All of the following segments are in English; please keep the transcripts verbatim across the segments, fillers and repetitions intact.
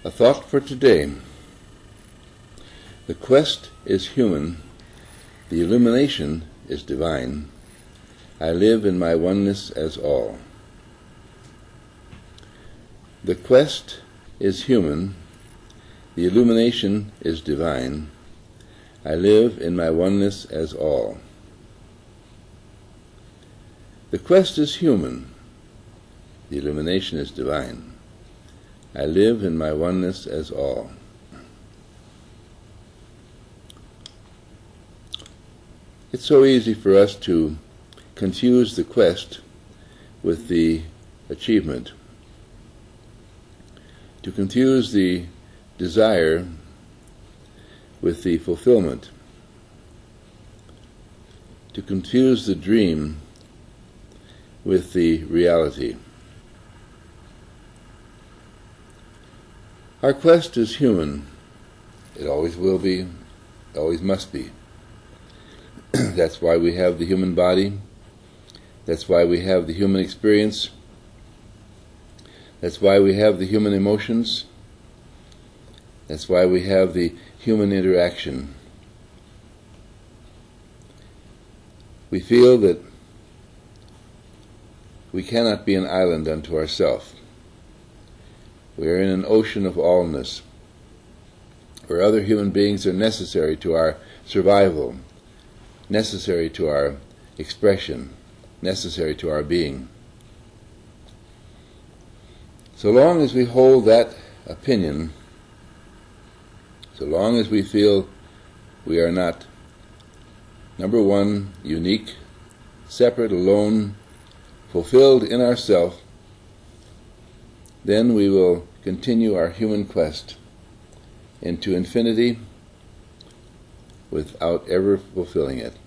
A thought for today. The quest is human, the illumination is divine. I live in my oneness as all. The quest is human, the illumination is divine. I live in my oneness as all. The quest is human, the illumination is divine. I live in my oneness as all. It's so easy for us to confuse the quest with the achievement, to confuse the desire with the fulfillment, to confuse the dream with the reality. Our quest is human. It always will be, always must be. That's why we have the human body. That's why we have the human experience. That's why we have the human emotions. That's why we have the human interaction. We feel that we cannot be an island unto ourselves. We are in an ocean of allness, where other human beings are necessary to our survival, necessary to our expression, necessary to our being. So long as we hold that opinion, so long as we feel we are not, number one, unique, separate, alone, fulfilled in ourself, then we will continue our human quest into infinity without ever fulfilling it.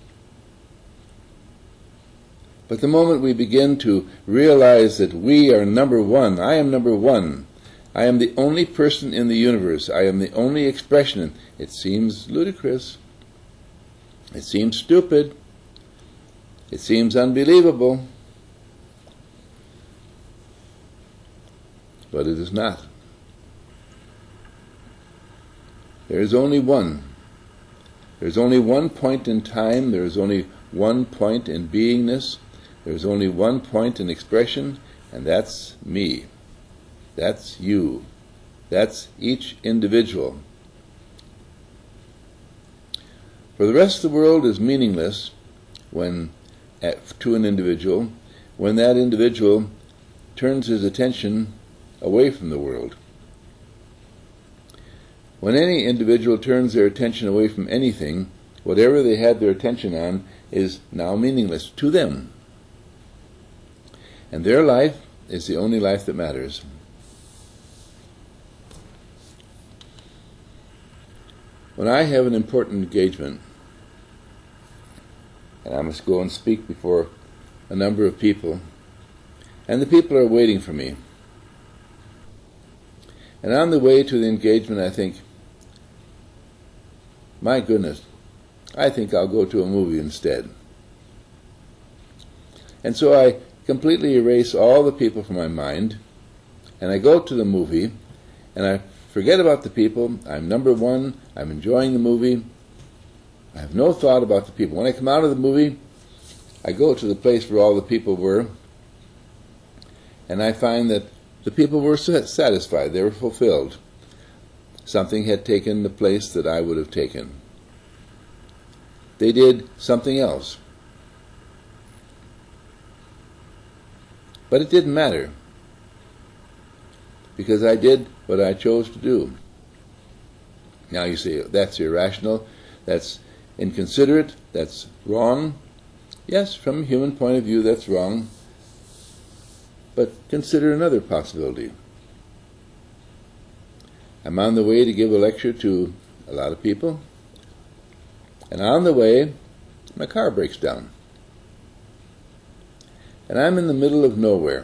But the moment we begin to realize that we are number one, I am number one, I am the only person in the universe, I am the only expression, it seems ludicrous, it seems stupid, it seems unbelievable, but it is not. There is only one. There is only one point in time, there is only one point in beingness, there is only one point in expression, and that's me. That's you. That's each individual. For the rest of the world is meaningless when, at, to an individual, when that individual turns his attention away from the world. When any individual turns their attention away from anything, whatever they had their attention on is now meaningless to them. And their life is the only life that matters. When I have an important engagement, and I must go and speak before a number of people, and the people are waiting for me, and on the way to the engagement I think, my goodness, I think I'll go to a movie instead. And so I completely erase all the people from my mind, and I go to the movie, and I forget about the people. I'm number one, I'm enjoying the movie, I have no thought about the people. When I come out of the movie, I go to the place where all the people were, and I find that the people were satisfied, they were fulfilled. Something had taken the place that I would have taken. They did something else. But it didn't matter, because I did what I chose to do. Now you say, that's irrational, that's inconsiderate, that's wrong. Yes, from a human point of view, that's wrong. But consider another possibility. I'm on the way to give a lecture to a lot of people, and on the way, my car breaks down. And I'm in the middle of nowhere.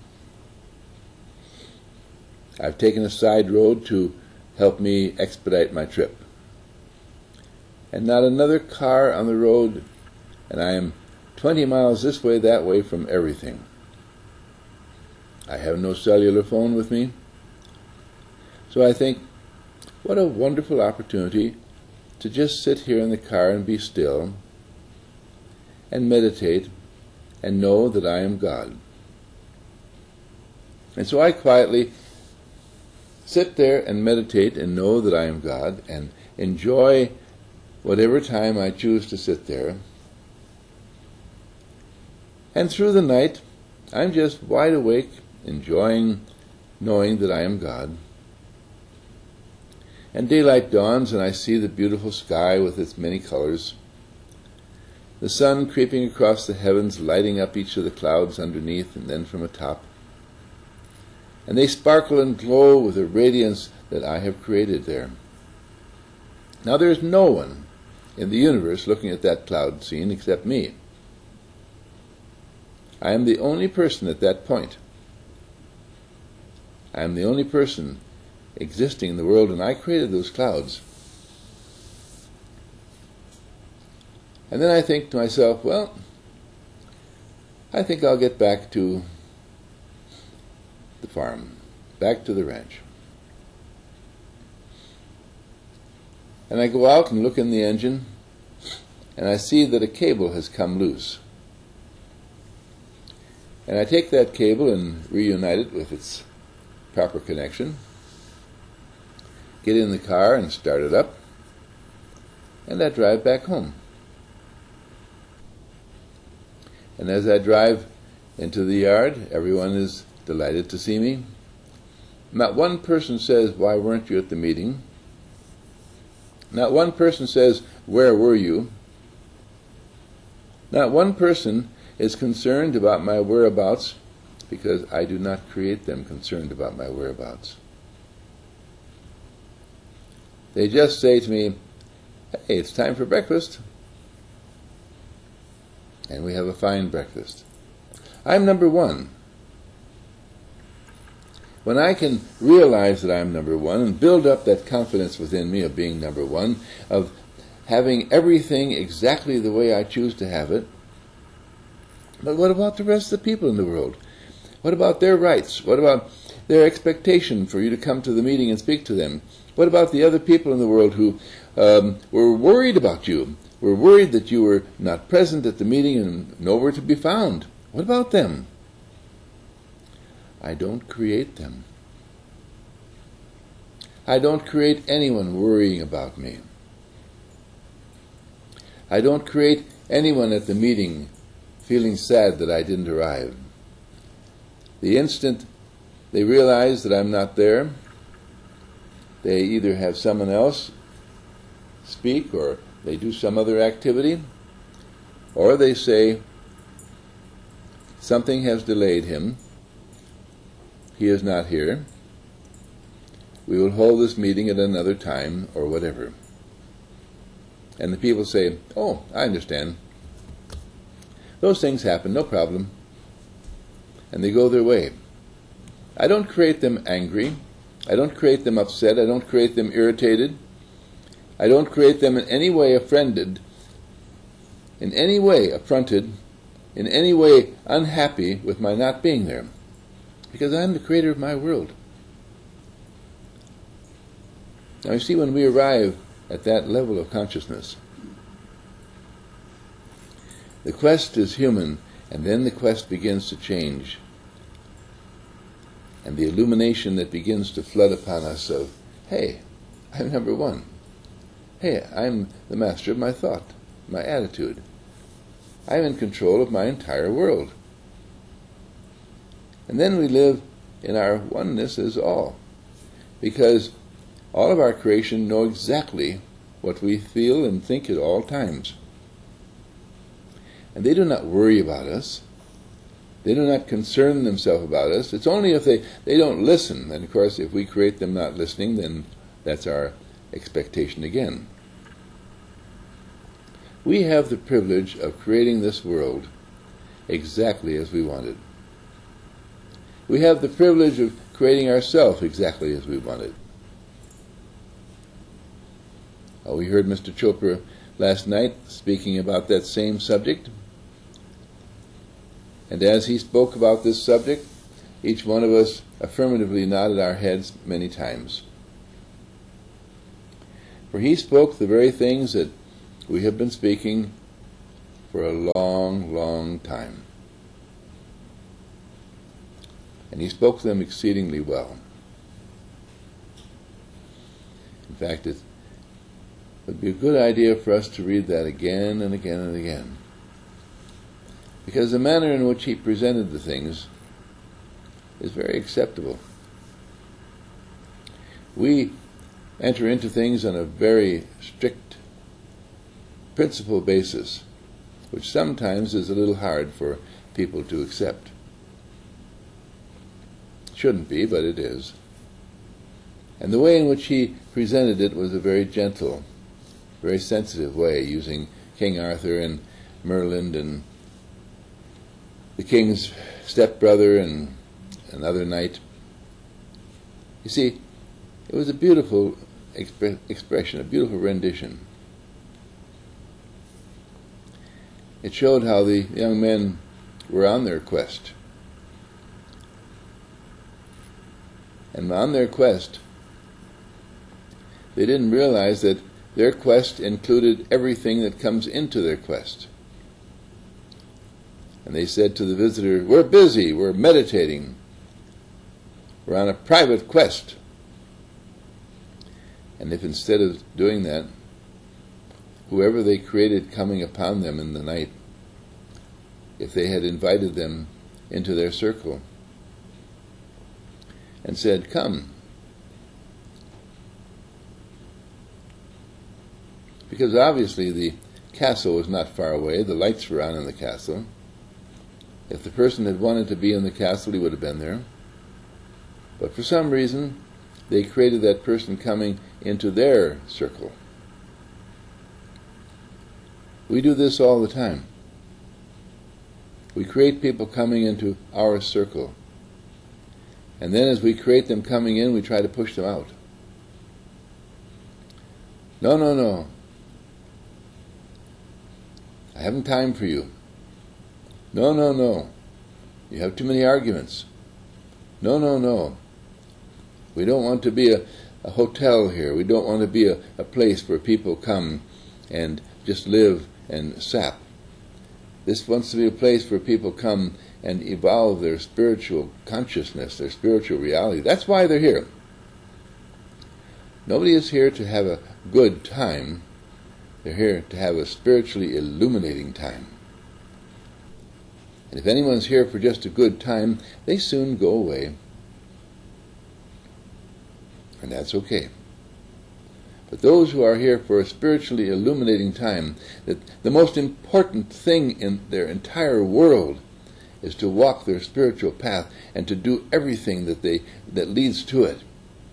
I've taken a side road to help me expedite my trip. And not another car on the road, and I am twenty miles this way, that way from everything. I have no cellular phone with me. So I think, what a wonderful opportunity to just sit here in the car and be still and meditate and know that I am God. And so I quietly sit there and meditate and know that I am God and enjoy whatever time I choose to sit there. And through the night, I'm just wide awake, enjoying knowing that I am God. And daylight dawns and I see the beautiful sky with its many colors, the sun creeping across the heavens, lighting up each of the clouds underneath and then from atop. And they sparkle and glow with a radiance that I have created there. Now there is no one in the universe looking at that cloud scene except me. I am the only person at that point. I am the only person existing in the world, and I created those clouds. And then I think to myself, well, I think I'll get back to the farm, back to the ranch. And I go out and look in the engine, and I see that a cable has come loose. And I take that cable and reunite it with its proper connection, get in the car and start it up, and I drive back home. And as I drive into the yard, everyone is delighted to see me. Not one person says, "Why weren't you at the meeting?" Not one person says, "Where were you?" Not one person is concerned about my whereabouts, because I do not create them concerned about my whereabouts. They just say to me, "Hey, it's time for breakfast." And we have a fine breakfast. I'm number one. When I can realize that I'm number one and build up that confidence within me of being number one, of having everything exactly the way I choose to have it, but what about the rest of the people in the world? What about their rights? What about their expectation for you to come to the meeting and speak to them? What about the other people in the world who um, were worried about you, were worried that you were not present at the meeting and nowhere to be found? What about them? I don't create them. I don't create anyone worrying about me. I don't create anyone at the meeting feeling sad that I didn't arrive. The instant they realize that I'm not there, they either have someone else speak or they do some other activity, or they say, "Something has delayed him. He is not here. We will hold this meeting at another time," or whatever. And the people say, "Oh, I understand. Those things happen, no problem." And they go their way. I don't create them angry. I don't create them upset. I don't create them irritated. I don't create them in any way offended, in any way affronted, in any way unhappy with my not being there. Because I'm the creator of my world. Now you see, when we arrive at that level of consciousness, the quest is human, and then the quest begins to change. And the illumination that begins to flood upon us of, hey, I'm number one. Hey, I'm the master of my thought, my attitude. I'm in control of my entire world. And then we live in our oneness as all, because all of our creation know exactly what we feel and think at all times. And they do not worry about us. They do not concern themselves about us. It's only if they, they don't listen. And of course, if we create them not listening, then that's our expectation again. We have the privilege of creating this world exactly as we want it. We have the privilege of creating ourselves exactly as we want it. Oh, we heard Mister Chopra last night speaking about that same subject. And as he spoke about this subject, each one of us affirmatively nodded our heads many times. For he spoke the very things that we have been speaking for a long, long time. And he spoke them exceedingly well. In fact, it would be a good idea for us to read that again and again and again. Because the manner in which he presented the things is very acceptable. We enter into things on a very strict principle basis, which sometimes is a little hard for people to accept. Shouldn't be, but it is. And the way in which he presented it was a very gentle, very sensitive way, using King Arthur and Merlin and the king's stepbrother and another knight. You see, it was a beautiful expre- expression, a beautiful rendition. It showed how the young men were on their quest. And on their quest, they didn't realize that their quest included everything that comes into their quest. And they said to the visitor, "We're busy, we're meditating, we're on a private quest." And if instead of doing that, whoever they created coming upon them in the night, if they had invited them into their circle and said, "Come," because obviously the castle was not far away, the lights were on in the castle. If the person had wanted to be in the castle, he would have been there. But for some reason, they created that person coming into their circle. We do this all the time. We create people coming into our circle. And then as we create them coming in, we try to push them out. No, no, no. I haven't time for you. No, no, no. You have too many arguments. No, no, no. We don't want to be a, a hotel here. We don't want to be a, a place where people come and just live and sap. This wants to be a place where people come and evolve their spiritual consciousness, their spiritual reality. That's why they're here. Nobody is here to have a good time. They're here to have a spiritually illuminating time. And if anyone's here for just a good time, they soon go away. And that's okay. But those who are here for a spiritually illuminating time, that the most important thing in their entire world is to walk their spiritual path and to do everything that they that leads to it.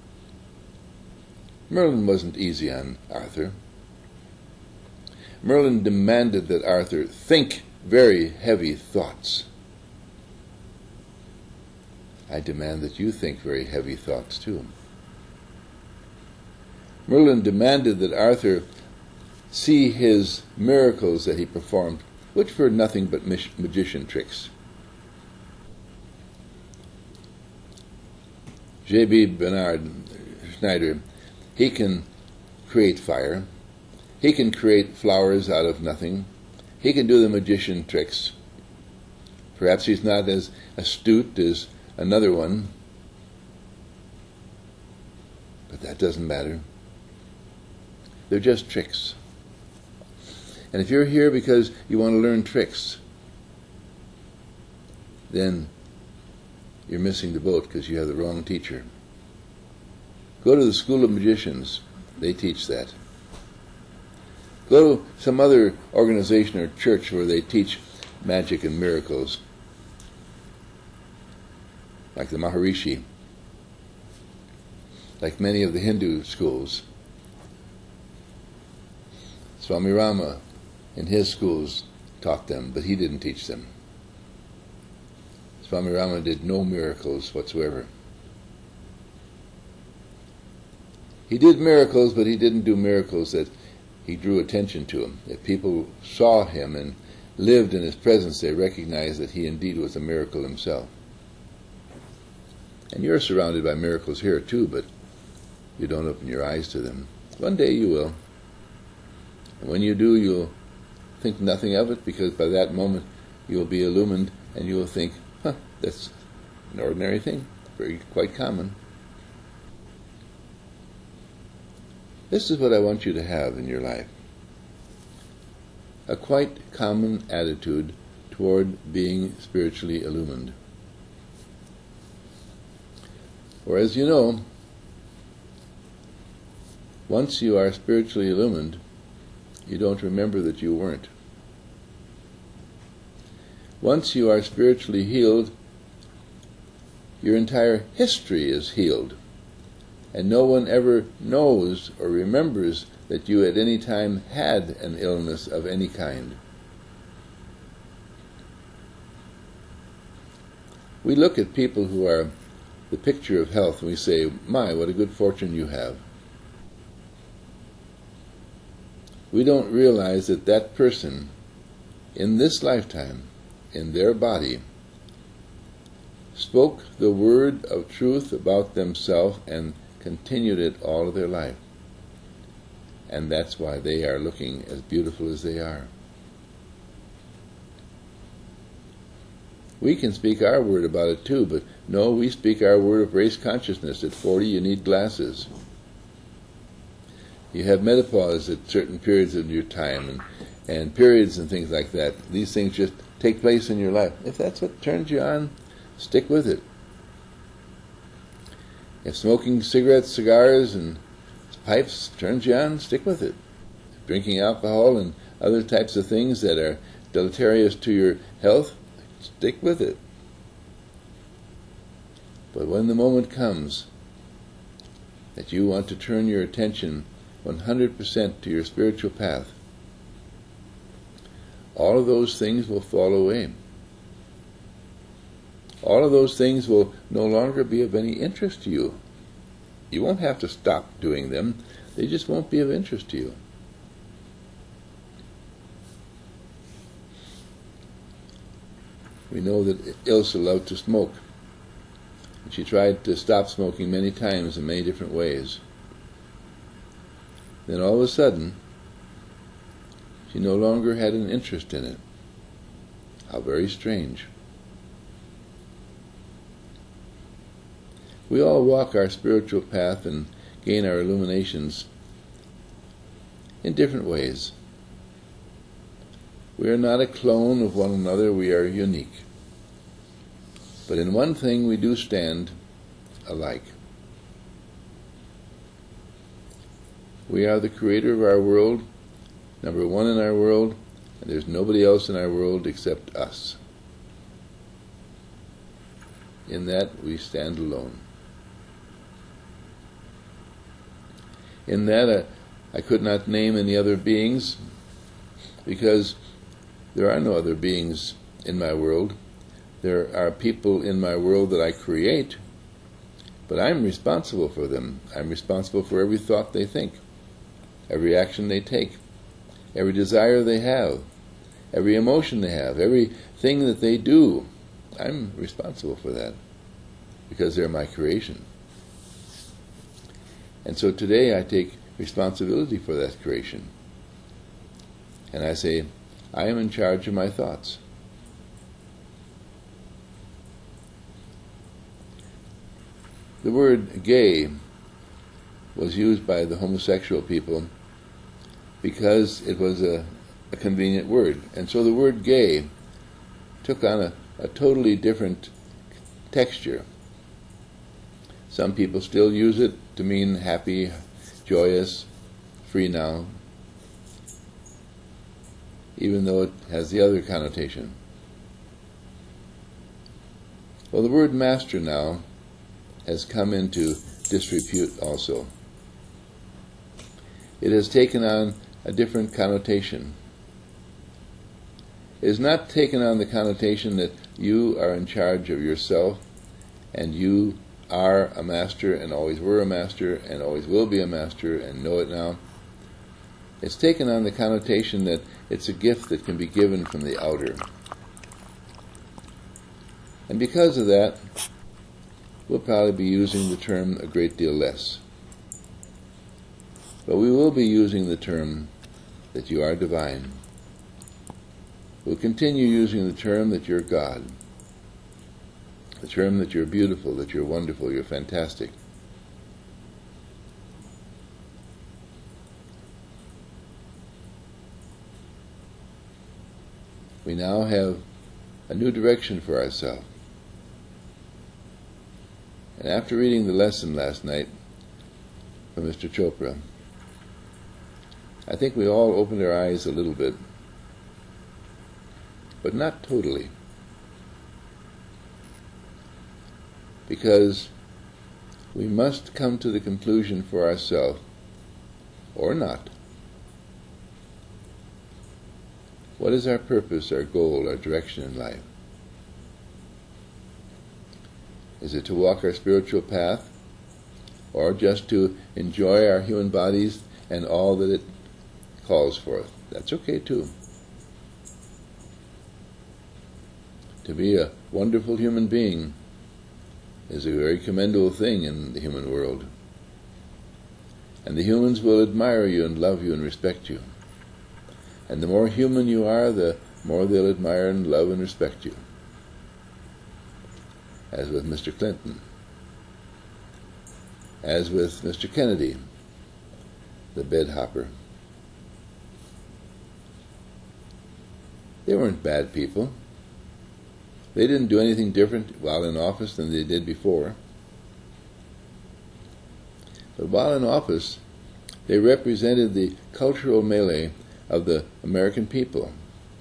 Merlin wasn't easy on Arthur. Merlin demanded that Arthur think very heavy thoughts. I demand that you think very heavy thoughts too. Merlin demanded that Arthur see his miracles that he performed, which were nothing but magician tricks. J B Bernard Schneider, he can create fire. He can create flowers out of nothing. He can do the magician tricks. Perhaps he's not as astute as another one, but that doesn't matter. They're just tricks. And if you're here because you want to learn tricks, then you're missing the boat because you have the wrong teacher. Go to the School of Magicians. They teach that. Go to some other organization or church where they teach magic and miracles, like the Maharishi, like many of the Hindu schools. Swami Rama in his schools taught them, but he didn't teach them. Swami Rama did no miracles whatsoever. He did miracles, but he didn't do miracles that he drew attention to him. If people saw him and lived in his presence, they recognized that he indeed was a miracle himself. And you're surrounded by miracles here too, but you don't open your eyes to them. One day you will. And when you do, you'll think nothing of it, because by that moment you'll be illumined and you will think, huh, that's an ordinary thing, very quite common. This is what I want you to have in your life. A quite common attitude toward being spiritually illumined. For as you know, once you are spiritually illumined, you don't remember that you weren't. Once you are spiritually healed, your entire history is healed, and no one ever knows or remembers that you at any time had an illness of any kind. We look at people who are the picture of health and we say, my, what a good fortune you have. We don't realize that that person, in this lifetime, in their body, spoke the word of truth about themselves and continued it all of their life. And that's why they are looking as beautiful as they are. We can speak our word about it too, but no, we speak our word of race consciousness. At forty, you need glasses. You have menopause at certain periods of your time, and, and periods and things like that. These things just take place in your life. If that's what turns you on, stick with it. If smoking cigarettes, cigars, and pipes turns you on, stick with it. If drinking alcohol and other types of things that are deleterious to your health, stick with it. But when the moment comes that you want to turn your attention one hundred percent to your spiritual path, all of those things will fall away. All of those things will no longer be of any interest to you. You won't have to stop doing them. They just won't be of interest to you. We know that Ilse loved to smoke. She tried to stop smoking many times in many different ways. Then all of a sudden, she no longer had an interest in it. How very strange. We all walk our spiritual path and gain our illuminations in different ways. We are not a clone of one another, we are unique. But in one thing we do stand alike. We are the creator of our world, number one in our world, and there's nobody else in our world except us. In that we stand alone. In that uh, I could not name any other beings, because there are no other beings in my world. There are people in my world that I create, but I'm responsible for them. I'm responsible for every thought they think, every action they take, every desire they have, every emotion they have, everything that they do. I'm responsible for that, because they're my creation. And so today I take responsibility for that creation. And I say, I am in charge of my thoughts. The word gay was used by the homosexual people because it was a, a convenient word. And so the word gay took on a, a totally different texture. Some people still use it to mean happy, joyous, free now, even though it has the other connotation. Well, the word master now has come into disrepute also. It has taken on a different connotation. It has not taken on the connotation that you are in charge of yourself and you are a master and always were a master and always will be a master and know it now. It's taken on the connotation that it's a gift that can be given from the outer. And because of that, we'll probably be using the term a great deal less. But we will be using the term that you are divine. We'll continue using the term that you're God. The term that you're beautiful, that you're wonderful, you're fantastic. We now have a new direction for ourselves. And after reading the lesson last night from Mister Chopra, I think we all opened our eyes a little bit, but not totally. Because we must come to the conclusion for ourselves, or not. What is our purpose, our goal, our direction in life? Is it to walk our spiritual path, or just to enjoy our human bodies and all that it calls for? That's okay too. To be a wonderful human being is a very commendable thing in the human world. And the humans will admire you and love you and respect you. And the more human you are, the more they'll admire and love and respect you. As with Mister Clinton. As with Mister Kennedy, the bed hopper. They weren't bad people. They didn't do anything different while in office than they did before. But while in office, they represented the cultural melee of the American people.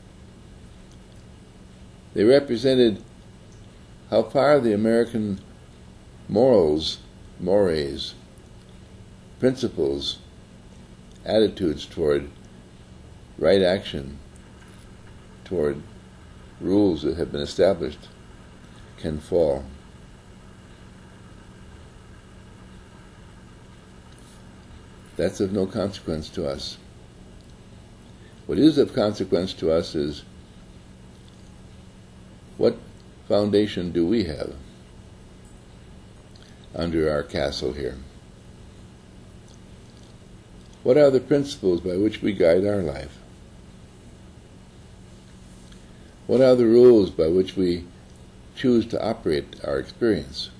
They represented how far the American morals, mores, principles, attitudes toward right action, toward rules that have been established, can fall. That's of no consequence to us. What is of consequence to us is what foundation do we have under our castle here? What are the principles by which we guide our life? What are the rules by which we choose to operate our experience?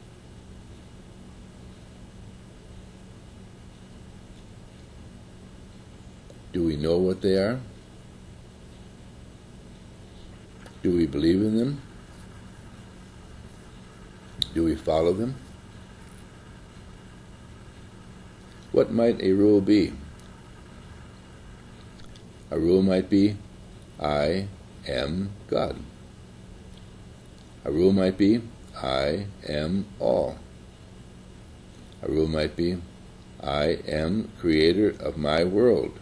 Do we know what they are? Do we believe in them? Do we follow them? What might a rule be? A rule might be, I am God. A rule might be, I am all. A rule might be, I am creator of my world.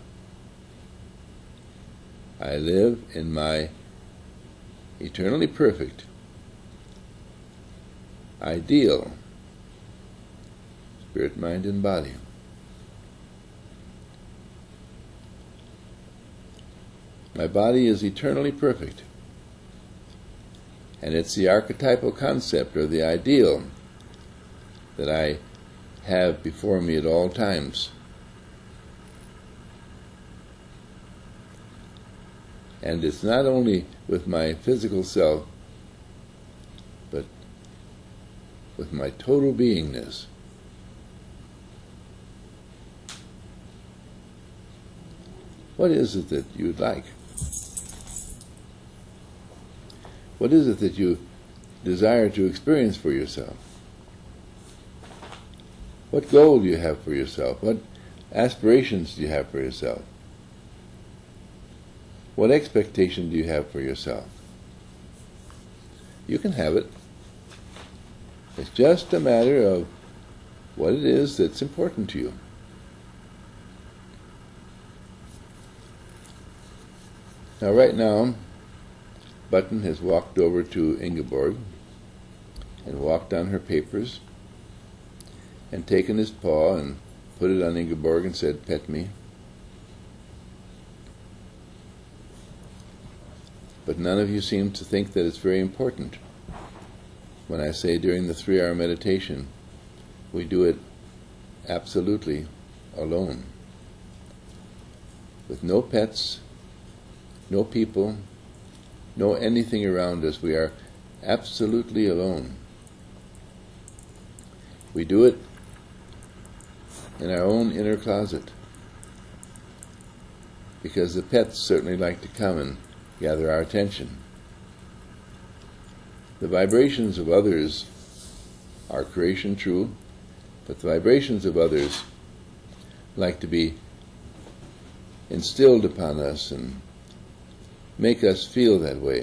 I live in my eternally perfect, ideal spirit, mind, and body. My body is eternally perfect, and it's the archetypal concept or the ideal that I have before me at all times. And it's not only with my physical self, but with my total beingness. What is it that you'd like? What is it that you desire to experience for yourself? What goal do you have for yourself? What aspirations do you have for yourself? What expectation do you have for yourself? You can have it. It's just a matter of what it is that's important to you. Now, right now, Button has walked over to Ingeborg and walked on her papers and taken his paw and put it on Ingeborg and said, "Pet me." But none of you seem to think that it's very important when I say during the three-hour meditation we do it absolutely alone. with no pets, no people, no anything around us. We are absolutely alone. We do it in our own inner closet, because the pets certainly like to come and gather our attention. The vibrations of others are creation, true, but the vibrations of others like to be instilled upon us and make us feel that way.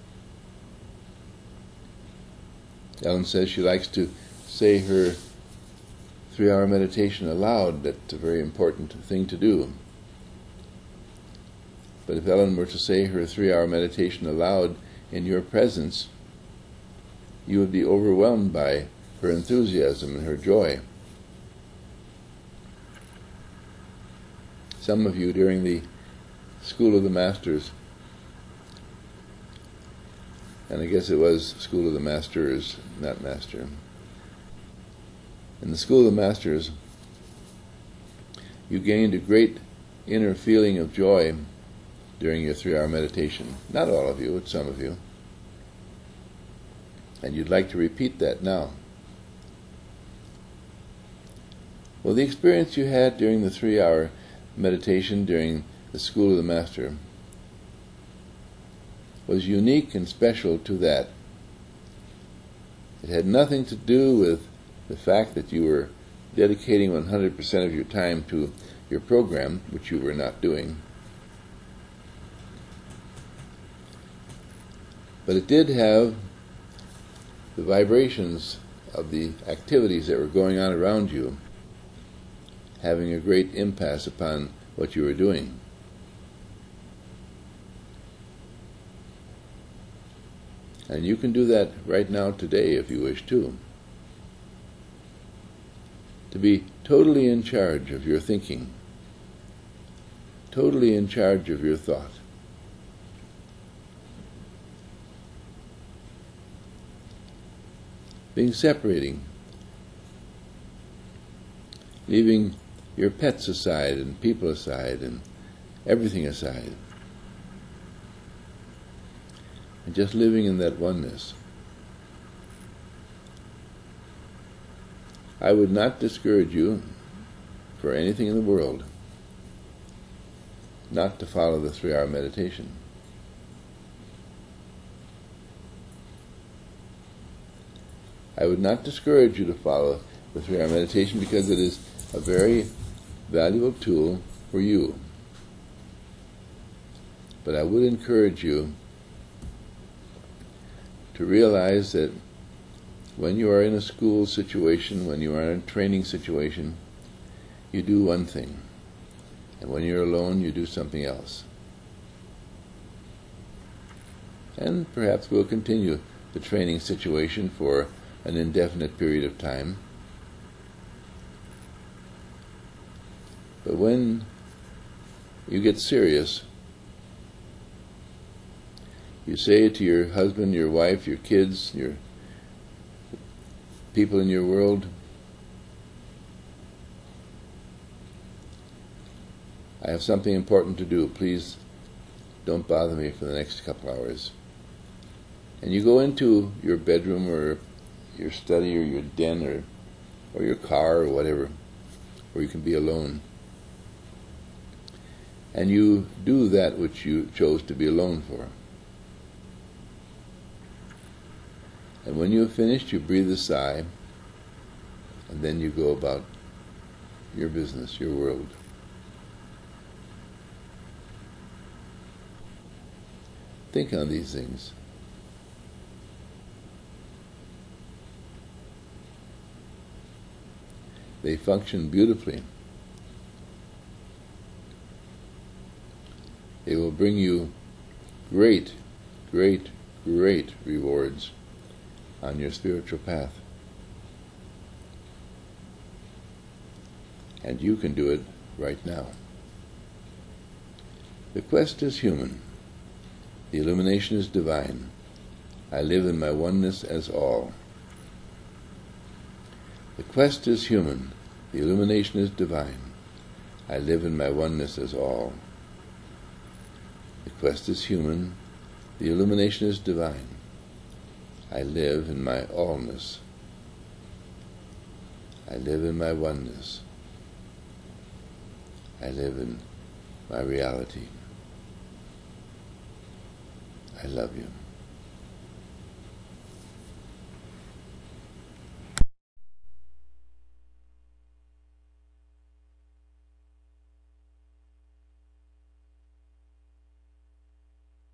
Ellen says she likes to say her three-hour meditation aloud. That's a very important thing to do. But if Ellen were to say her three-hour meditation aloud in your presence, you would be overwhelmed by her enthusiasm and her joy. Some of you during the School of the Masters, and I guess it was School of the Masters, not Master. In the School of the Masters, you gained a great inner feeling of joy during your three-hour meditation. Not all of you, but some of you. And you'd like to repeat that now. Well, the experience you had during the three-hour meditation during the School of the Master was unique and special to that. It had nothing to do with the fact that you were dedicating one hundred percent of your time to your program, which you were not doing. But it did have the vibrations of the activities that were going on around you having a great impasse upon what you were doing. And you can do that right now today if you wish to. To be totally in charge of your thinking, totally in charge of your thought. Being separating, leaving your pets aside and people aside and everything aside, and just living in that oneness. I would not discourage you for anything in the world not to follow the three-hour meditation. I would not discourage you to follow the three-hour meditation because it is a very valuable tool for you. But I would encourage you to realize that when you are in a school situation, when you are in a training situation, you do one thing. And when you're alone, you do something else. And perhaps we'll continue the training situation for an indefinite period of time. But when you get serious, you say to your husband, your wife, your kids, your people in your world, I have something important to do. Please don't bother me for the next couple hours. And you go into your bedroom or your study or your den or, or your car or whatever, where you can be alone. And you do that which you chose to be alone for. And when you have finished, you breathe a sigh, and then you go about your business, your world. Think on these things. They function beautifully. They will bring you great, great, great rewards on your spiritual path. And you can do it right now. The quest is human. The illumination is divine. I live in my oneness as all. The quest is human. The illumination is divine. I live in my oneness as all. The quest is human. The illumination is divine. I live in my allness. I live in my oneness. I live in my reality. I love you.